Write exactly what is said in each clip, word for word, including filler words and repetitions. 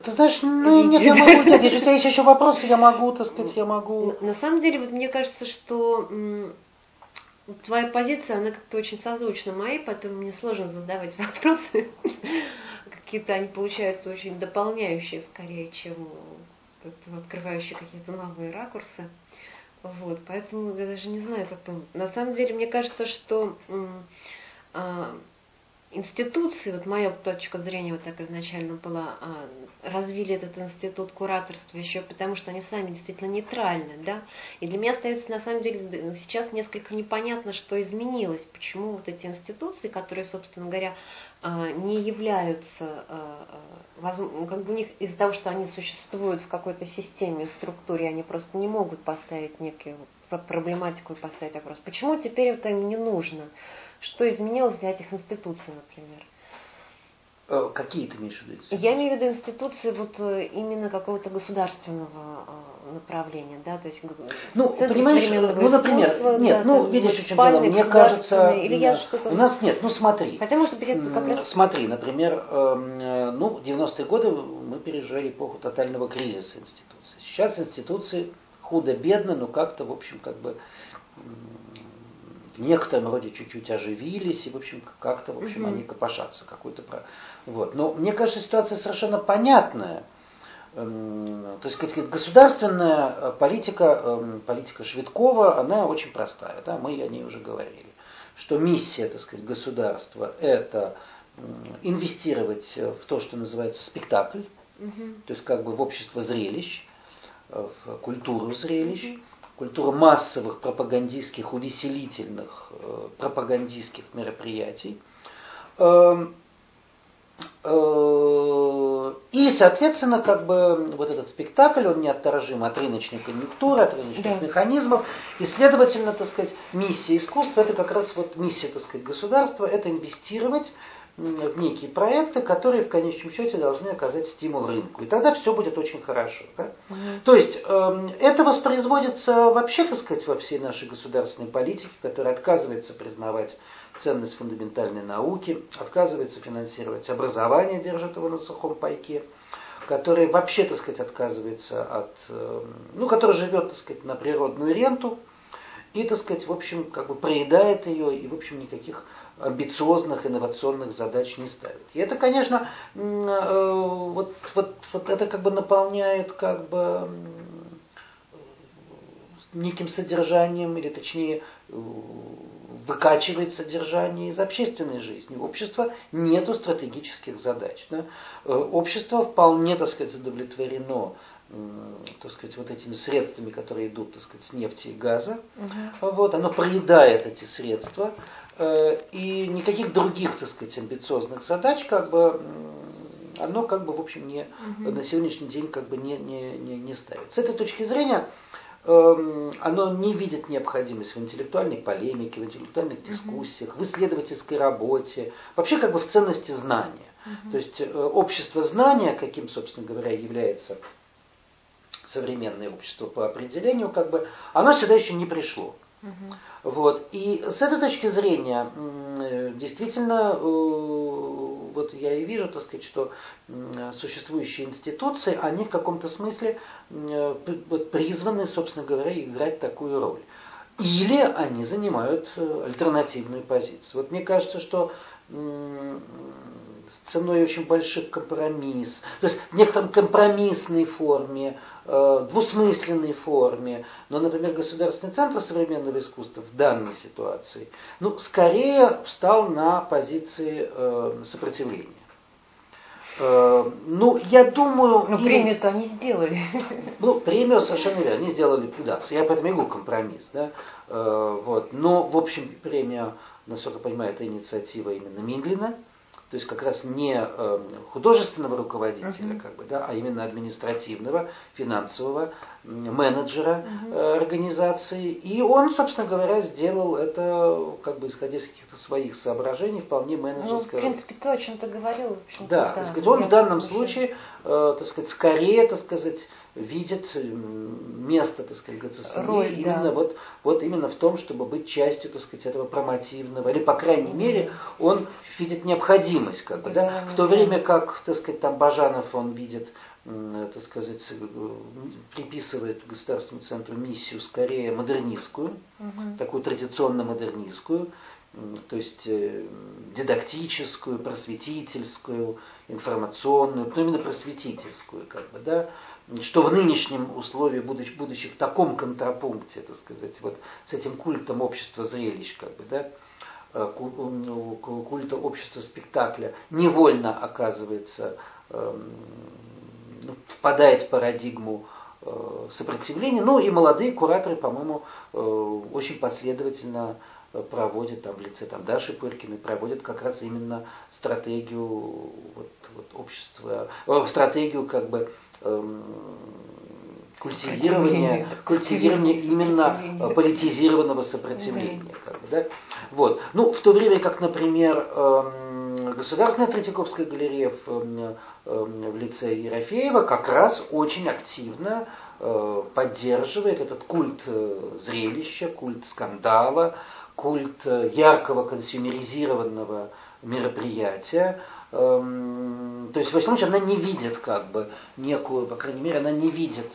Ты знаешь, ну нет, я могу, нет, если у тебя есть еще вопросы, я могу, так сказать, я могу. На, на самом деле, вот мне кажется, что м, твоя позиция, она как-то очень созвучна моей, поэтому мне сложно задавать вопросы. Какие-то они получаются очень дополняющие, скорее, чем открывающие какие-то новые ракурсы. Вот, поэтому я даже не знаю, как там. На самом деле, мне кажется, что м, а, институции, вот моя точка зрения вот так изначально была, а, развили этот институт кураторства еще потому, что они сами действительно нейтральны, да, и для меня остается на самом деле сейчас несколько непонятно, что изменилось, почему вот эти институции, которые, собственно говоря, а, не являются, а, а, как бы у них из-за того, что они существуют в какой-то системе, структуре, они просто не могут поставить некую проблематику и поставить вопрос, почему теперь это им не нужно. Что изменилось для этих институций, например? Какие ты имеешь в виду институции? Я имею в виду институции вот именно какого-то государственного направления, да, то есть ну, понимаешь, ну, например, нет, да, ну, там, видишь, в чем дело, мне кажется, или я что-то... у нас нет, ну, смотри, хотя, может быть, это как раз... смотри, например, э, ну, в девяностые годы мы пережили эпоху тотального кризиса институций. Сейчас институции худо-бедно, но как-то, в общем, как бы в некотором роде чуть-чуть оживились, и, в общем, как-то, в общем, угу. они копошатся. Какой-то... Вот. Но мне кажется, ситуация совершенно понятная. То есть, сказать, государственная политика, политика Швидкова, она очень простая. Да? Мы о ней уже говорили. Что миссия, так сказать, государства – это инвестировать в то, что называется спектакль, угу. то есть как бы в общество зрелищ, в культуру зрелищ, угу. культуру массовых пропагандистских, увеселительных э, пропагандистских мероприятий. Э, э, и, соответственно, как бы вот этот спектакль, он неотторжим от рыночной конъюнктуры, от рыночных да. механизмов. И, следовательно, так сказать, миссия искусства, это как раз вот миссия, так сказать, государства, это инвестировать в некие проекты, которые в конечном счете должны оказать стимул рынку. И тогда все будет очень хорошо. Да? Угу. То есть э, это воспроизводится вообще, так сказать, во всей нашей государственной политике, которая отказывается признавать ценность фундаментальной науки, отказывается финансировать образование, держит его на сухом пайке, которая вообще, так сказать, отказывается от, э, ну, которая живет, так сказать, на природную ренту и, так сказать, в общем, как бы проедает ее и, в общем, никаких амбициозных инновационных задач не ставит. И это, конечно, вот, вот, вот это как бы наполняет как бы неким содержанием, или точнее выкачивает содержание из общественной жизни. У общества нету стратегических задач. Да? Общество вполне, так сказать, удовлетворено, так сказать, вот этими средствами, которые идут, так сказать, с нефти и газа. Угу. Вот, оно проедает эти средства. И никаких других, так сказать, амбициозных задач, как бы, оно, как бы, в общем, не, угу. на сегодняшний день, как бы, не, не, не, не ставит. С этой точки зрения, э, оно не видит необходимость в интеллектуальной полемике, в интеллектуальных дискуссиях, угу. в исследовательской работе, вообще, как бы, в ценности знания. Угу. То есть, э, общество знания, каким, собственно говоря, является современное общество по определению, как бы, оно сюда еще не пришло. Угу. Вот. И с этой точки зрения, действительно, вот я и вижу, так сказать, что существующие институции, они в каком-то смысле призваны, собственно говоря, играть такую роль. Или они занимают альтернативную позицию. Вот мне кажется, что с ценой очень больших компромиссов, то есть в некотором компромиссной форме, э, двусмысленной форме, но, например, Государственный центр современного искусства в данной ситуации, ну, скорее встал на позиции э, сопротивления. Э, ну, я думаю... Но премию-то они сделали. Ну, премию совершенно верно, они сделали, да, я поэтому и говорю компромисс, да, э, вот, но, в общем, премия, насколько я понимаю, это инициатива именно Минглина. То есть как раз не э, художественного руководителя, uh-huh. как бы, да, а именно административного, финансового менеджера uh-huh. э, организации. И он, собственно говоря, сделал это, как бы исходя из каких-то своих соображений, вполне менеджерского. Ну, в принципе, то, о чем ты говорил. Да, да, так сказать, он в данном случае, э, так сказать, скорее, так сказать, видит место, так сказать, ГЦСМИ Роль, именно, да. вот, вот именно в том, чтобы быть частью, так сказать, этого промотивного, или, по крайней mm-hmm. мере, он видит необходимость, как бы, да, в то время как, так сказать, там Бажанов, он видит так сказать, приписывает государственному центру миссию скорее модернистскую, угу. такую традиционно-модернистскую, то есть дидактическую, просветительскую, информационную, но именно просветительскую, как бы, да, что в нынешнем условии, будучи, будучи в таком контрапункте, так сказать, вот с этим культом общества зрелищ, как бы, да, культа общества спектакля, невольно оказывается, ну, впадает в парадигму сопротивления. Ну и молодые кураторы, по-моему, очень последовательно проводят, там, в лице там, Даши Пыркиной, проводят как раз именно стратегию вот, вот, общества, э, стратегию как бы эм, культивирования, культивирования именно политизированного сопротивления. Как бы, да? Вот. Ну, в то время как, например, эм, Государственная Третьяковская галерея в, эм, в лице Ерофеева как раз очень активно э, поддерживает этот культ э, зрелища, культ скандала, культ яркого консюмеризированного мероприятия. То есть, во всяком случае, она не видит, как бы, некую, по крайней мере, она не видит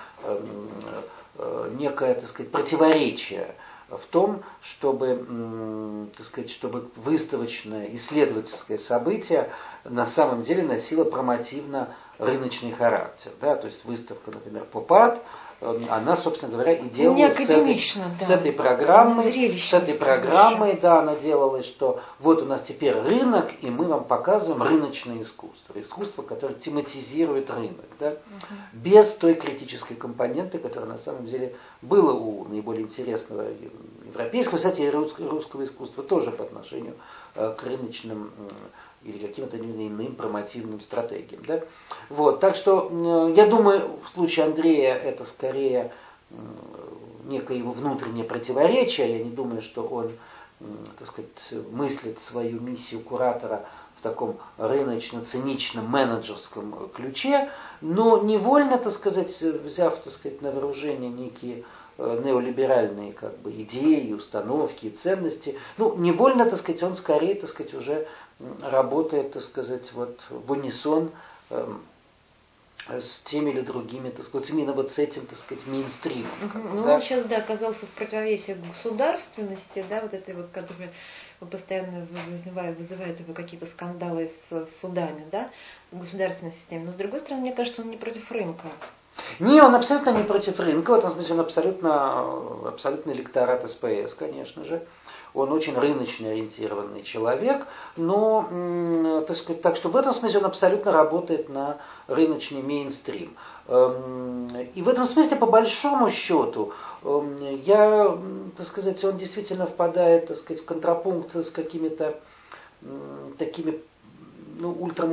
некое, так сказать, противоречие в том, чтобы, так сказать, чтобы выставочное исследовательское событие на самом деле носило промоутивно-рыночный характер. Да? То есть выставка, например, поп-арт, она, собственно говоря, и делалась с этой, да. с этой программой, с этой программой, да, она делалась, что вот у нас теперь рынок, и мы вам показываем рыночное искусство, искусство, которое тематизирует рынок, да, угу. без той критической компоненты, которая на самом деле была у наиболее интересного европейского, кстати, и русского искусства тоже по отношению к рыночным или каким-то иным промоутивным стратегиям. Да? Вот, так что я думаю, в случае Андрея это скорее некое его внутреннее противоречие. Я не думаю, что он, так сказать, мыслит свою миссию куратора в таком рыночно-циничном менеджерском ключе, но невольно, так сказать, взяв, так сказать, на вооружение некие неолиберальные как бы, идеи, установки и ценности, ну, невольно, так сказать, он скорее, так сказать, уже работает, так сказать, вот в унисон э, с теми или другими, так сказать, именно вот с этим, так сказать, мейнстримом. Угу. Как бы, ну, да? он сейчас, да, оказался в противовесе государственности, да, вот этой вот, которая постоянно вызывает, вызывает его какие-то скандалы с судами, да, в государственной системе. Но, с другой стороны, мне кажется, он не против рынка. Не, он абсолютно не против рынка, в этом смысле он абсолютно, абсолютно электорат СПС, конечно же. Он очень рыночно ориентированный человек, но, так сказать, так что в этом смысле он абсолютно работает на рыночный мейнстрим. И в этом смысле, по большому счету, я, так сказать, он действительно впадает, так сказать, в контрапункт с какими-то такими, ну,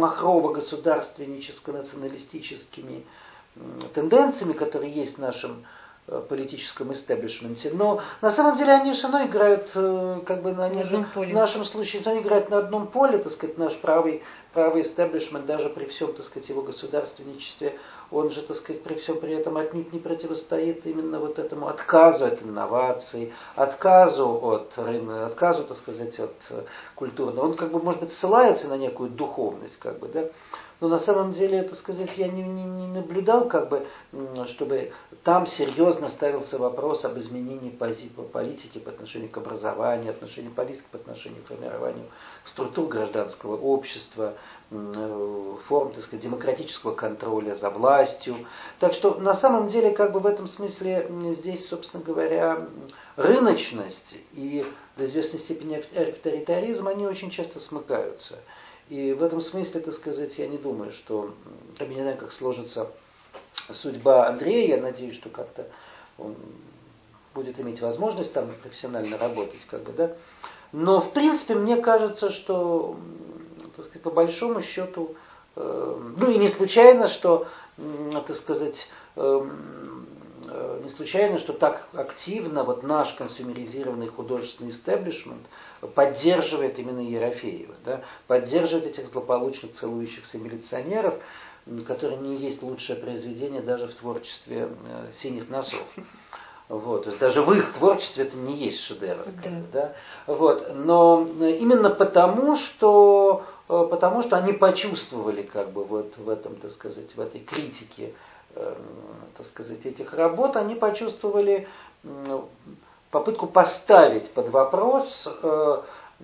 ультрамахрово-государственническо-националистическими тенденциями, которые есть в нашем политическом истеблишменте. Но на самом деле они все равно играют, как бы, они же, в нашем случае они играют на одном поле, так сказать, наш правый, правый истеблишмент, даже при всем, так сказать, его государственничестве, он же, так сказать, при всем при этом отнюдь не противостоит именно вот этому отказу от инноваций, отказу от рынка, отказу, так сказать, от культурного. Он, как бы, может быть, ссылается на некую духовность, как бы, да. Но на самом деле, так сказать, я не, не, не наблюдал, как бы, чтобы там серьезно ставился вопрос об изменении пози- политики по отношению к образованию, отношению политики по отношению к формированию структур гражданского общества, форм, так сказать, демократического контроля за властью. Так что на самом деле, как бы, в этом смысле здесь, собственно говоря, рыночность и до известной степени авторитаризм, они очень часто смыкаются. И в этом смысле, так сказать, я не думаю, что, я не знаю, как сложится судьба Андрея, я надеюсь, что как-то он будет иметь возможность там профессионально работать, как бы, да. Но, в принципе, мне кажется, что, так сказать, по большому счету, э, ну и не случайно, что, э, так сказать, э, не случайно, что так активно вот наш консюмеризированный художественный истеблишмент поддерживает именно Ерофеева, да, поддерживает этих злополучных целующихся милиционеров, которые не есть лучшее произведение даже в творчестве «Синих носов». Вот, то есть даже в их творчестве это не есть шедевр. Да. Как бы, да? Вот, но именно потому, что, потому что они почувствовали как бы, вот в этом, так сказать, в этой критике э, так сказать, этих работ, они почувствовали э, попытку поставить под вопрос э,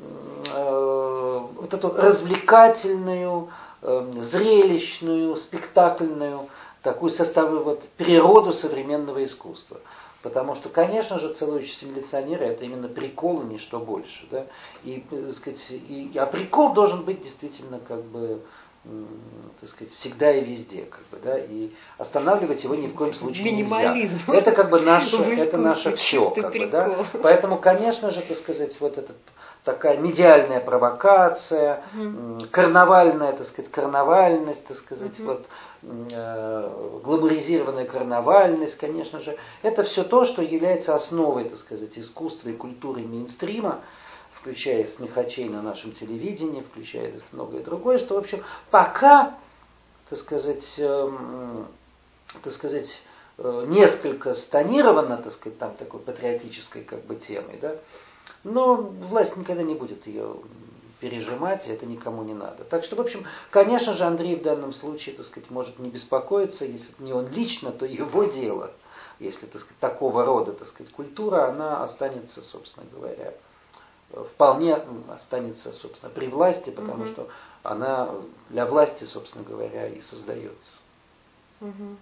э, вот эту развлекательную, э, зрелищную, спектакльную такую составную вот, природу современного искусства. Потому что, конечно же, целующиеся милиционеры это именно прикол, и ничто больше. Да? И, так сказать, и, а прикол должен быть действительно как бы, так сказать, всегда и везде. Как бы, да? И останавливать его ни в коем случае Минимализм. нельзя. Это как бы наше, это наше все. Как бы, да? Поэтому, конечно же, так сказать, вот этот такая медиальная провокация, mm-hmm. карнавальная, так сказать, карнавальность, так сказать, mm-hmm. вот, э, гламуризированная карнавальность, конечно же, это все то, что является основой, так сказать, искусства и культуры мейнстрима, включая смехачей на нашем телевидении, включая многое другое, что, в общем, пока, так сказать, э, так сказать, э, несколько стонировано, так сказать, там такой патриотической как бы темой, да, но власть никогда не будет ее пережимать, и это никому не надо. Так что, в общем, конечно же, Андрей в данном случае, так сказать, может не беспокоиться, если не он лично, то его дело. Если, так сказать, такого рода, так сказать, культура, она останется, собственно говоря, вполне останется, собственно, при власти, потому угу. что она для власти, собственно говоря, и создается. Угу.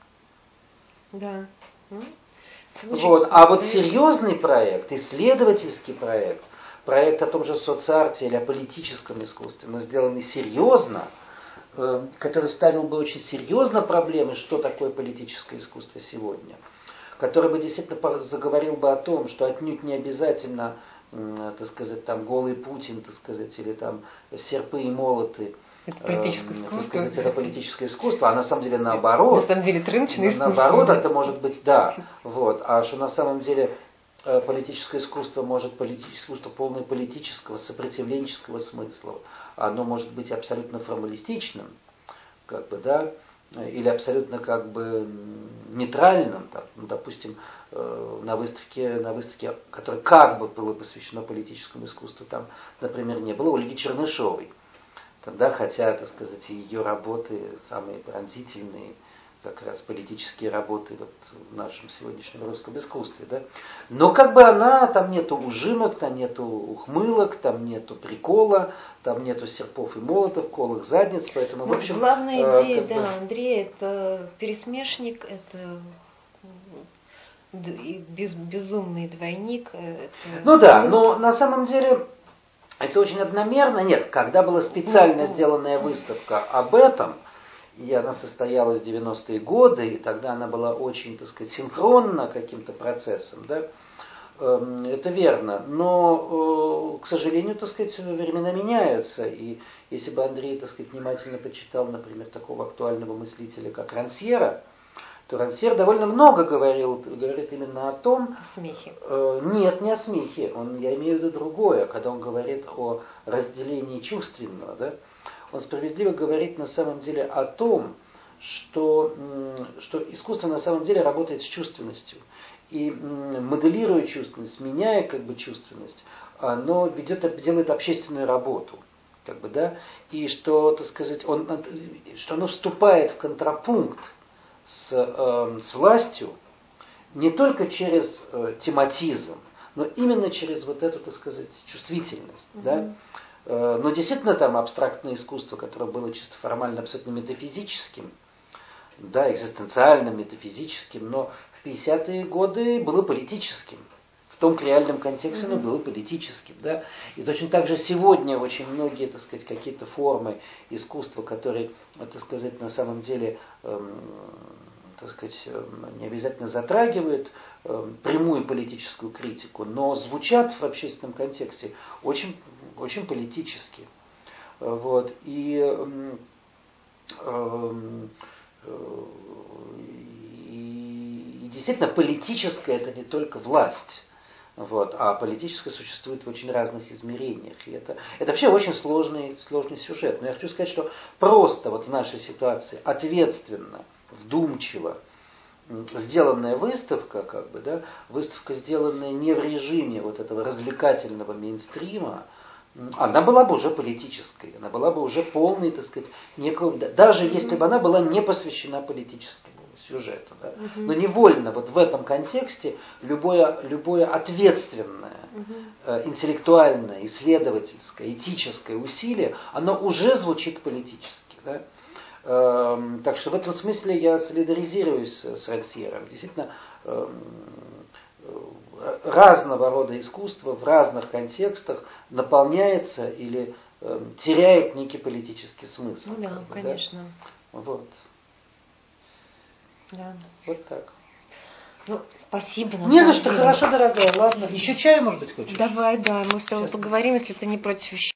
Да. Вот. А вот серьезный проект, исследовательский проект, проект о том же соцарте или о политическом искусстве, но сделанный серьезно, э, который ставил бы очень серьезно проблемы, что такое политическое искусство сегодня, который бы действительно заговорил бы о том, что отнюдь не обязательно, э, так сказать, там голый Путин, так сказать, или там серпы и молоты. Это политическое э, искусство. Так сказать, это политическое искусство, а на самом деле наоборот. На самом деле это рыночное искусство. Наоборот, это может быть, да. Вот, а что на самом деле политическое искусство может политическое искусство полное политического, сопротивленческого смысла. Оно может быть абсолютно формалистичным, как бы, да, или абсолютно как бы нейтральным, там, ну, допустим, на выставке, на выставке, которая как бы была посвящена политическому искусству, там, например, не было Ольги Чернышевой. Тогда, хотя, так сказать, ее работы самые пронзительные, как раз политические работы вот в нашем сегодняшнем русском искусстве, да. Но как бы она, там нету ужимок, там нету ухмылок, там нету прикола, там нету серпов и молотов, колых задниц, поэтому, в общем... Главная идея, э, да, бы... Андрей, это пересмешник, это без, безумный двойник. Это... Ну да, но на самом деле... Это очень одномерно. Нет, когда была специально сделанная выставка об этом, и она состоялась в девяностые годы, и тогда она была очень, так сказать, синхронна каким-то процессом, да, это верно. Но, к сожалению, так сказать, времена меняются. И если бы Андрей, так сказать, внимательно почитал, например, такого актуального мыслителя, как Рансьера, то Рансьер довольно много говорил, говорит именно о том... О смехе. Э, нет, не о смехе. Он, я имею в виду другое, когда он говорит о разделении чувственного. Да? Он справедливо говорит на самом деле о том, что, что искусство на самом деле работает с чувственностью. И моделируя чувственность, меняя как бы чувственность, оно ведет, делает общественную работу. Как бы, да? И что, так сказать, он, что оно вступает в контрапункт С, э, с властью не только через э, тематизм, но именно через вот эту, так сказать, чувствительность. Mm-hmm. Да? Э, но действительно там абстрактное искусство, которое было чисто формально абсолютно метафизическим, да, экзистенциальным, метафизическим, но в пятидесятые годы было политическим. В том реальном контексте mm-hmm. оно было политическим. Да? И точно так же сегодня очень многие, так сказать, какие-то формы искусства, которые, так сказать, на самом деле, эм, так сказать, не обязательно затрагивают эм, прямую политическую критику, но звучат в общественном контексте очень, очень политически. Вот. И, эм, эм, и, и действительно политическое это не только власть. Вот, а политическое существует в очень разных измерениях. И это, это вообще очень сложный, сложный сюжет. Но я хочу сказать, что просто вот в нашей ситуации ответственно, вдумчиво, сделанная выставка, как бы, да, выставка, сделанная не в режиме вот этого развлекательного мейнстрима, она была бы уже политической, она была бы уже полной, так сказать, некого, даже если бы она была не посвящена политическому сюжету. Да. Угу. Но невольно вот в этом контексте любое, любое ответственное, угу. э, интеллектуальное, исследовательское, этическое усилие, оно уже звучит политически. Да. Э, так что в этом смысле я солидаризируюсь с Рансьером. Действительно, э, разного рода искусство в разных контекстах наполняется или э, теряет некий политический смысл. Ну да, как бы, конечно. Да? Вот. Да. Вот так. Ну, спасибо. Не за что, хорошо, дорогая. Ладно. Еще чаю, может быть, хочешь? Давай, да, мы с тобой Сейчас. поговорим, если ты не против еще.